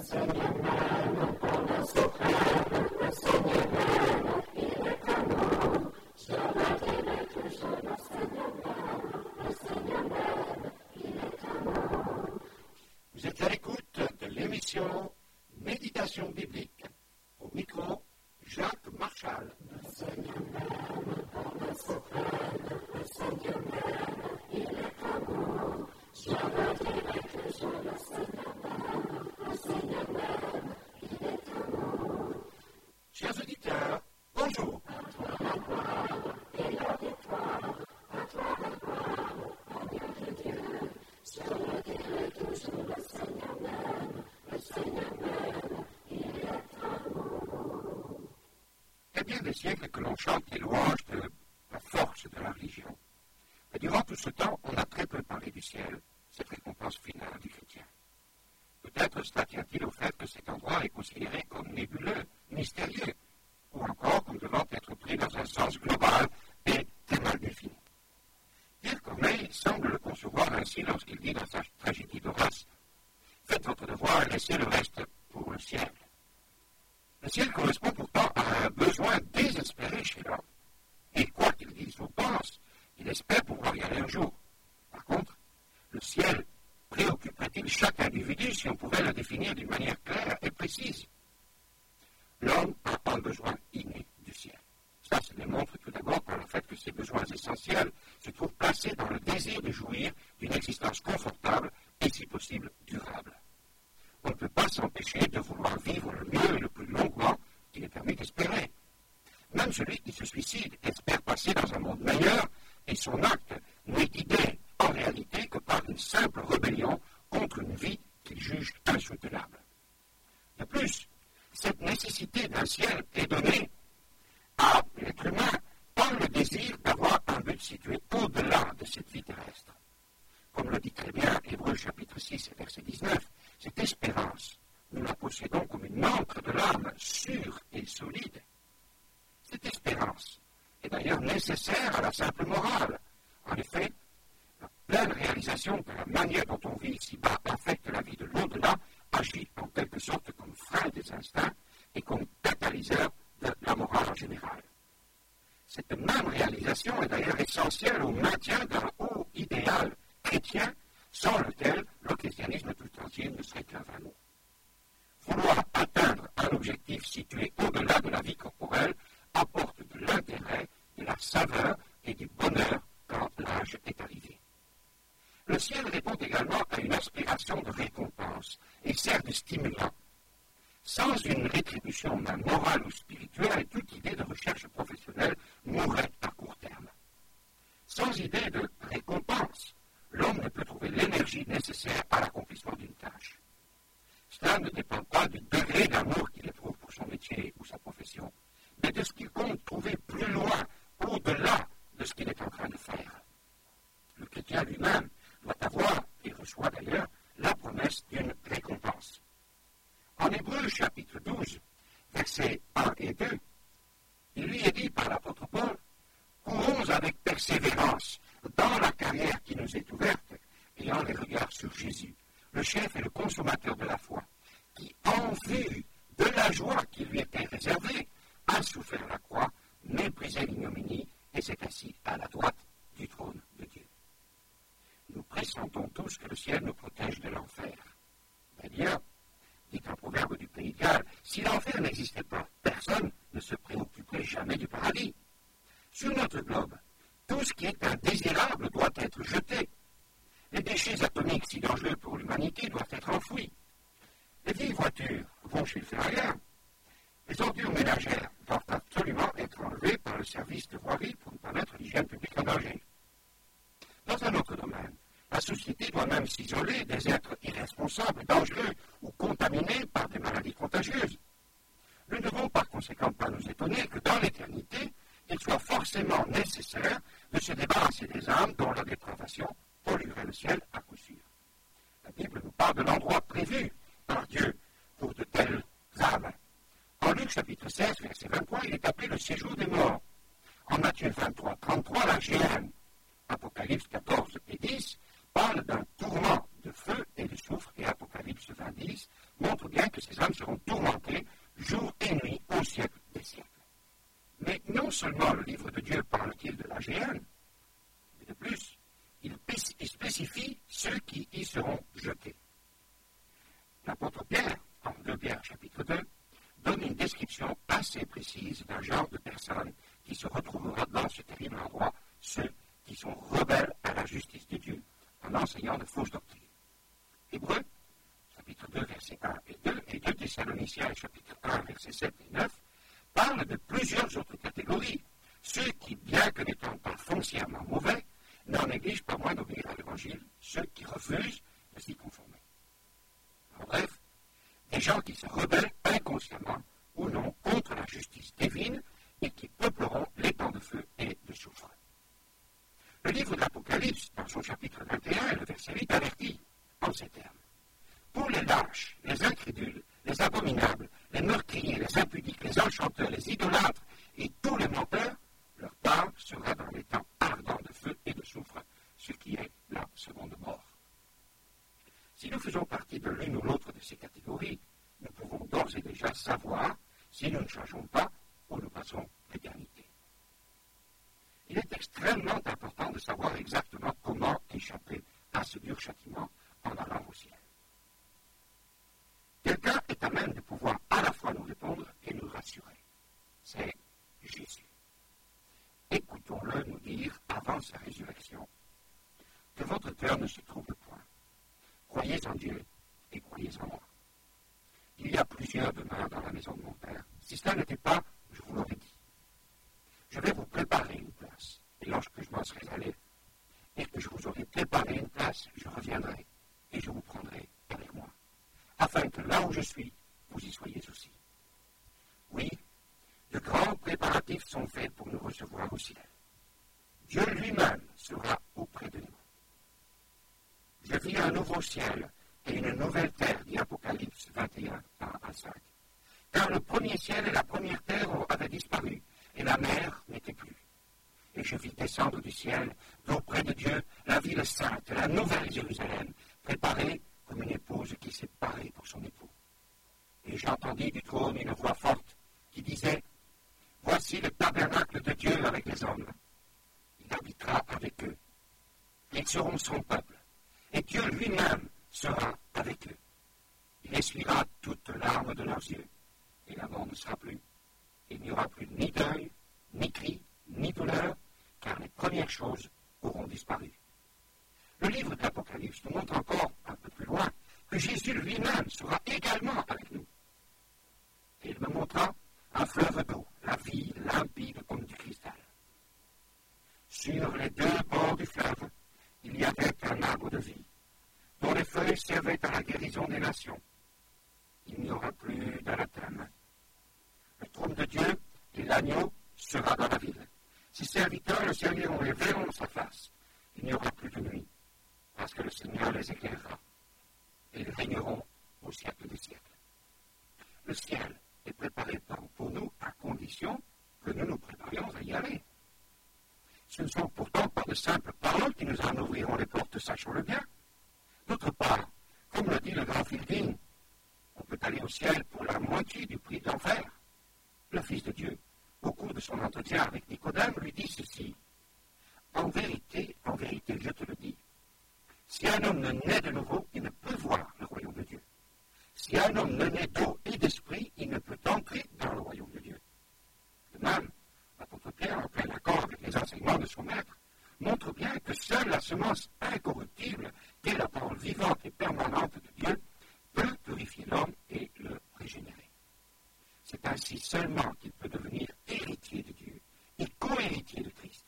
Vous êtes à l'écoute de l'émission Méditation biblique. Au micro, Jacques Marchal. Le Seigneur même, pour le suprême, le Seigneur même, il est amour. Je veux dire que je le Seigneur même, il est amour. Chers auditeurs, bonjour. À toi la gloire et la victoire, à toi la gloire, agneau de Dieu. Je le dirai toujours, le Seigneur même, il est amour. Il y a bien des siècles que l'on chante les louanges de la force de la religion. Et durant tout ce temps, on a très peu parlé du ciel, cette récompense finale du chrétien. Peut-être cela tient-il au fait que cet endroit est considéré comme nébuleux, mystérieux, ou encore comme devant être pris dans un sens global et très mal défini. Pierre Corneille semble le concevoir ainsi lorsqu'il dit dans sa tragédie d'Horace: « Faites votre devoir et laissez le reste pour le ciel. » Le ciel correspond pourtant à un besoin désespéré chez l'homme. Et quoi qu'il dise ou pense, il espère pouvoir y aller un jour. Par contre, le ciel préoccuperait-il chaque individu si on pouvait le définir d'une manière claire et précise? L'homme a un besoin inné du ciel. Cela se démontre tout d'abord par le fait que ces besoins essentiels se trouvent placés dans le désir de jouir d'une existence confortable et, si possible, durable. On ne peut pas s'empêcher de vouloir vivre le mieux et le plus longuement qu'il est permis d'espérer. Même celui qui se suicide espère passer dans un monde meilleur et son acte n'est guidé en réalité que par une simple rébellion contre une vie qu'il juge insoutenable. De plus, cette nécessité d'un ciel est donnée à l'être humain par le désir d'avoir un but situé au-delà de cette vie terrestre. Comme le dit très bien Hébreux chapitre 6 verset 19, cette espérance, nous la possédons comme une ancre de l'âme sûre et solide. Cette espérance est d'ailleurs nécessaire à la simple morale. En effet, la pleine réalisation que la manière dont on vit ici-bas affecte la vie de l'au-delà agit en quelque sorte comme frein des instincts et comme catalyseur de la morale en général. Cette même réalisation est d'ailleurs essentielle au maintien d'un haut idéal chrétien sans lequel le christianisme tout entier ne serait qu'un vain mot. Vouloir atteindre un objectif situé au-delà de la vie corporelle apporte de l'intérêt, de la saveur et du bonheur quand l'âge est arrivé. Le ciel répond également à une aspiration de récompense et sert de stimulant. Sans une rétribution même morale ou spirituelle, toute idée de recherche professionnelle mourrait à court terme. Sans idée de récompense, l'homme ne peut trouver l'énergie nécessaire à l'accomplissement d'une tâche. Cela ne dépend pas du degré d'amour qu'il éprouve pour son métier ou sa profession, mais de ce qu'il compte trouver plus loin, au-delà de ce qu'il est en train de faire. Le chrétien lui-même doit avoir, et reçoit d'ailleurs, la promesse d'une récompense. En Hébreux chapitre 12, versets 1 et 2, il lui est dit par l'apôtre Paul: « Courons avec persévérance dans la carrière qui nous est ouverte, ayant les regards sur Jésus, le chef et le consommateur de la foi, qui, en vue de la joie qui lui était réservée, a souffert la croix, méprisé l'ignominie et s'est assis à la droite du trône de Dieu. » Nous pressentons tous que le ciel nous protège de l'enfer. D'ailleurs, dit un proverbe du Pays de Galles, si l'enfer n'existait pas, personne ne se préoccuperait jamais du paradis. Sur notre globe, tout ce qui est indésirable doit être jeté. Les déchets atomiques si dangereux pour l'humanité doivent être enfouis. Les vieilles voitures vont chez le ferrailleur. Les ordures ménagères doivent absolument être enlevées par le service de voirie pour ne pas mettre l'hygiène publique en danger. Dans un autre domaine, la société doit même s'isoler des êtres irresponsables, dangereux ou contaminés par des maladies contagieuses. Nous ne devons par conséquent pas nous étonner que dans l'éternité, il soit forcément nécessaire de se débarrasser des âmes dont la dépravation polluerait le ciel à coup sûr. La Bible nous parle de l'endroit prévu par Dieu pour de telles âmes. En Luc chapitre 16, verset 23, il est appelé le séjour des morts. En Matthieu 23, 33, la géhenne. Apocalypse 14 et 10 parle d'un tourment de feu et de soufre, et Apocalypse 20, 10 montre bien que seront jetés. L'apôtre Pierre, en 2 Pierre chapitre 2, donne une description assez précise d'un genre de personnes qui se retrouvera dans ce terrible endroit, ceux qui sont rebelles à la justice de Dieu en enseignant de fausses doctrines. Hébreux, chapitre 2, versets 1 et 2, et 2 Thessaloniciens, chapitre 1, versets 7 et 9, parlent de plusieurs autres catégories. Ceux qui, bien que n'étant pas foncièrement mauvais, n'en négligent pas moins d'obéir à l'Évangile, ceux qui refusent de s'y conformer. En bref, des gens qui se rebellent inconsciemment ou non contre la justice divine et qui peupleront les temps de feu et de soufre. Le livre de l'Apocalypse, dans son chapitre 21, le verset 8, avertit en ces termes. Pour les lâches, les incrédules, les abominables, les meurtriers, les impudiques, les enchanteurs, les idolâtres et tous les menteurs, leur part sera dans les temps ardents de feu et de soufre, ce qui est la seconde mort. Si nous faisons partie de l'une ou l'autre de ces catégories, nous pouvons d'ores et déjà savoir si nous ne changeons pas où nous passons l'éternité. Il est extrêmement important de savoir exactement comment échapper à ce dur châtiment en allant au ciel. Quelqu'un est à même de pouvoir à la fois nous répondre et nous rassurer. C'est Jésus. Écoutons-le nous dire, avant sa résurrection, que votre cœur ne se trouble point. Croyez en Dieu et croyez en moi. Il y a plusieurs demeures dans la maison de mon Père. Si cela n'était pas, je vous l'aurais dit. Je vais vous préparer une place. Et lorsque je m'en serai allé, et que je vous aurai préparé une place, je reviendrai et je vous prendrai avec moi, afin que là où je suis, vous y soyez aussi. Oui, de grands préparatifs sont faits pour nous recevoir au ciel. Dieu lui-même sera auprès de nous. Je vis un nouveau ciel et une nouvelle terre, dit Apocalypse 21, 1 à 5. Car le premier ciel et la première terre avaient disparu, et la mer n'était plus. Et je vis descendre du ciel, d'auprès de Dieu, la ville sainte, la nouvelle Jérusalem, préparée comme une épouse qui s'est parée pour son époux. Et j'entendis du trône une voix forte qui disait, « Voici le tabernacle de Dieu avec les hommes. Il habitera avec eux. Ils seront son peuple. Et Dieu lui-même sera avec eux. Il essuiera toutes larmes de leurs yeux. Et la mort ne sera plus. Il n'y aura plus ni deuil, ni cri, ni douleur, car les premières choses auront disparu. » Le livre de l'Apocalypse nous montre encore, un peu plus loin, que Jésus lui-même sera également avec nous. Et il me montra un fleuve d'eau, la vie limpide comme du cristal. Sur les deux bords du fleuve, il y avait un arbre de vie, dont les feuilles servaient à la guérison des nations. Il n'y aura plus d'anathème. Le trône de Dieu et l'agneau sera dans la ville. Ses serviteurs le serviront et verront sa face. Il n'y aura plus de nuit, parce que le Seigneur les éclairera. Et ils régneront au siècle des siècles. Le ciel est préparé pour nous à condition que nous nous préparions à y aller. Ce ne sont pourtant pas de simples paroles qui nous en ouvriront les portes, sachons-le bien. D'autre part, comme le dit le grand Fielding, on peut aller au ciel pour la moitié du prix de l'enfer. Le Fils de Dieu, au cours de son entretien avec Nicodème, lui dit ceci. En vérité, je te le dis, si un homme ne naît de nouveau, il ne peut voir le royaume de Dieu. Si un homme ne naît d'eau et d'esprit, il ne peut entrer dans le royaume de Dieu. De même, l'apôtre Pierre, en plein accord avec les enseignements de son maître, montre bien que seule la semence incorruptible, qui est la parole vivante et permanente de Dieu, peut purifier l'homme et le régénérer. C'est ainsi seulement qu'il peut devenir héritier de Dieu et co-héritier de Christ.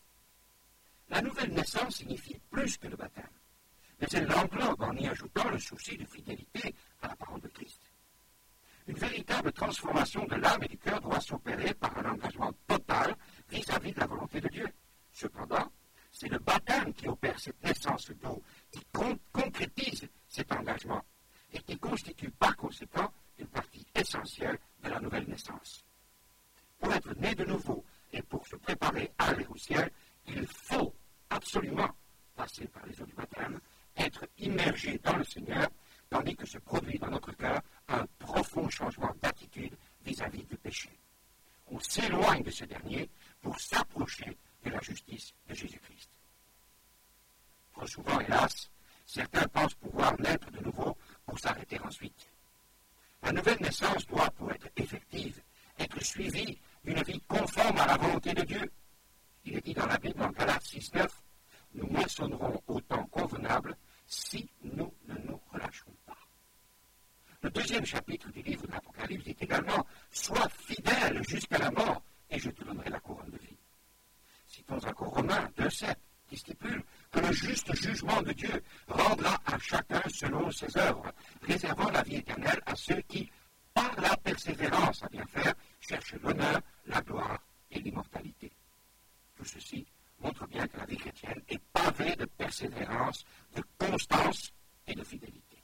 La nouvelle naissance signifie plus que le baptême, mais elle l'englobe en y ajoutant le souci de fidélité à la parole de Christ. Une véritable transformation de l'âme et du cœur doit s'opérer par un engagement total vis-à-vis de la volonté de Dieu. Cependant, c'est le baptême qui opère cette naissance d'eau, qui concrétise cet engagement et qui constitue par conséquent une partie essentielle de la nouvelle naissance. Pour être né de nouveau et pour se préparer à aller au ciel, il faut absolument passer par les eaux du baptême, être immergé dans le Seigneur, tandis que se produit dans notre cœur un profond changement d'attitude vis-à-vis du péché. On s'éloigne de ce dernier pour s'approcher de la justice de Jésus-Christ. Trop souvent, hélas, certains certains pensent pouvoir naître de nouveau pour s'arrêter ensuite. La nouvelle naissance doit, pour être effective, être suivie d'une vie conforme à la volonté de Dieu. Il est dit dans la Bible, en Galates 6,9, « Nous moissonnerons au temps convenable si nous ne nous relâchons pas. » Le deuxième chapitre du livre de l'Apocalypse dit également « Sois fidèle jusqu'à la mort, et je te donnerai la couronne de vie. » Citons encore Romains 2,7, qui stipule que le juste jugement de Dieu rendra à chacun selon ses œuvres, réservant la vie éternelle à ceux qui, par la persévérance à bien faire, cherchent l'honneur, la gloire et l'immortalité. Tout ceci montre bien que la vie chrétienne est pavée de persévérance, de constance et de fidélité.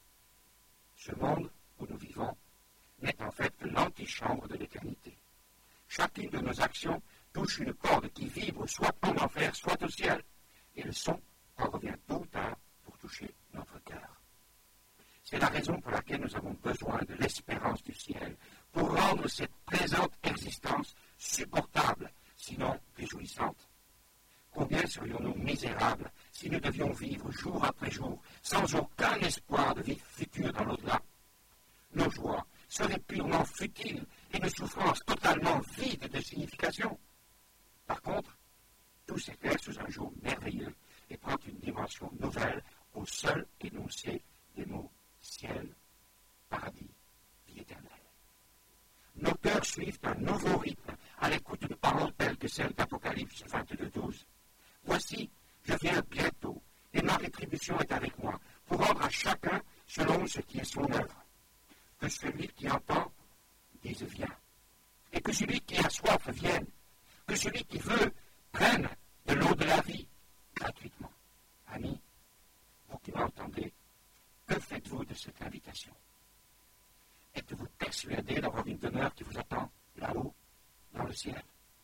Ce monde où nous vivons n'est en fait que l'antichambre de l'éternité. Chacune de nos actions touche une corde qui vibre soit en enfer, soit au ciel. Et le son en revient tôt ou tard pour toucher notre cœur. C'est la raison pour laquelle nous avons besoin de l'espérance du ciel pour rendre cette présente existence supportable, sinon réjouissante. Combien serions-nous misérables si nous devions vivre jour après jour sans aucun espoir de vie future dans l'au-delà? Nos joies seraient purement futiles et nos souffrances totalement vides de signification. Par contre, tout s'éclaire sous un jour merveilleux et prend une dimension nouvelle au seul énoncé des mots ciel, paradis, vie éternelle. Nos cœurs suivent un nouveau rythme à l'écoute de paroles telles que celles d'Apocalypse 22,12. Voici, je viens bientôt, et ma rétribution est avec moi, pour rendre à chacun selon ce qui est son œuvre. Que celui qui entend dise viens, et que celui qui a soif vienne, que celui qui veut prenne de l'eau de la vie gratuitement. Amis, vous qui m'entendez, que faites-vous de cette invitation? Êtes-vous persuadé d'avoir une demeure qui vous attend là-haut, dans le ciel?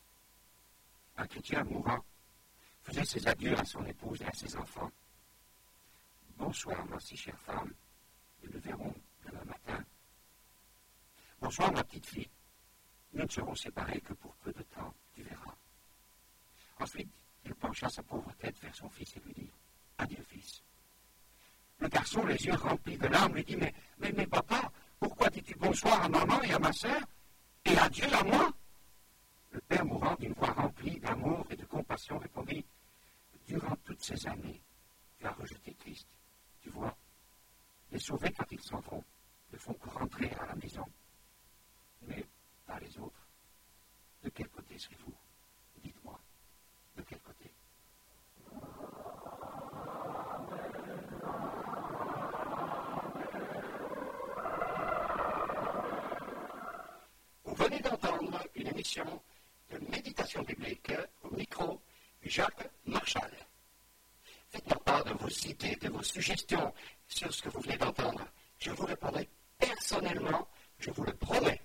Un chrétien mourant faisait ses adieux à son épouse et à ses enfants. Bonsoir, ma si chère femme, nous nous verrons demain matin. Bonsoir, ma petite fille, nous ne serons séparés que pour peu de temps, tu verras. Ensuite, il pencha sa pauvre tête vers son fils et lui dit « Adieu, fils. » Le garçon, les yeux remplis de larmes, lui dit « Mais papa, pourquoi dis-tu bonsoir à maman et à ma sœur et adieu à moi ?» Le père mourant, d'une voix remplie d'amour et de compassion, répondit « Durant toutes ces années, tu as rejeté Christ. Tu vois, les sauvés, quand ils s'en vont, ne font que rentrer à la maison. Mais pas les autres. De quel côté serez-vous? Dites-moi, de quel côté? Vous venez d'entendre une émission de méditation biblique au micro Jacques Marchal. Faites-moi part de vos idées, de vos suggestions sur ce que vous venez d'entendre. Je vous répondrai personnellement, je vous le promets.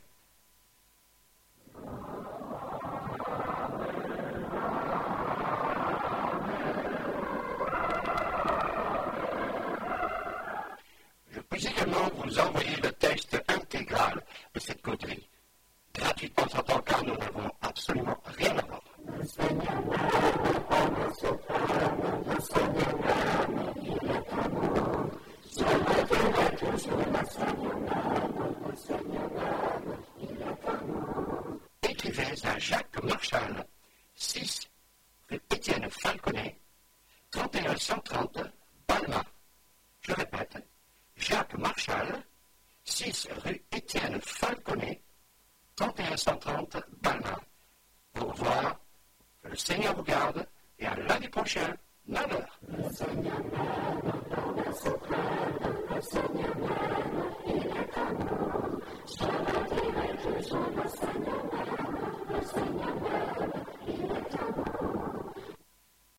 Je peux également vous envoyer le texte intégral de cette coterie, gratuitement en tant car nous n'avons absolument rien à voir. Écrivez à Jacques Marchal, 6 rue Étienne Falconet, 3130 Balma. Je répète, Jacques Marchal, 6 rue Étienne Falconet, 3130 Balma. Au revoir, que le Seigneur vous garde et à lundi prochain, 9h.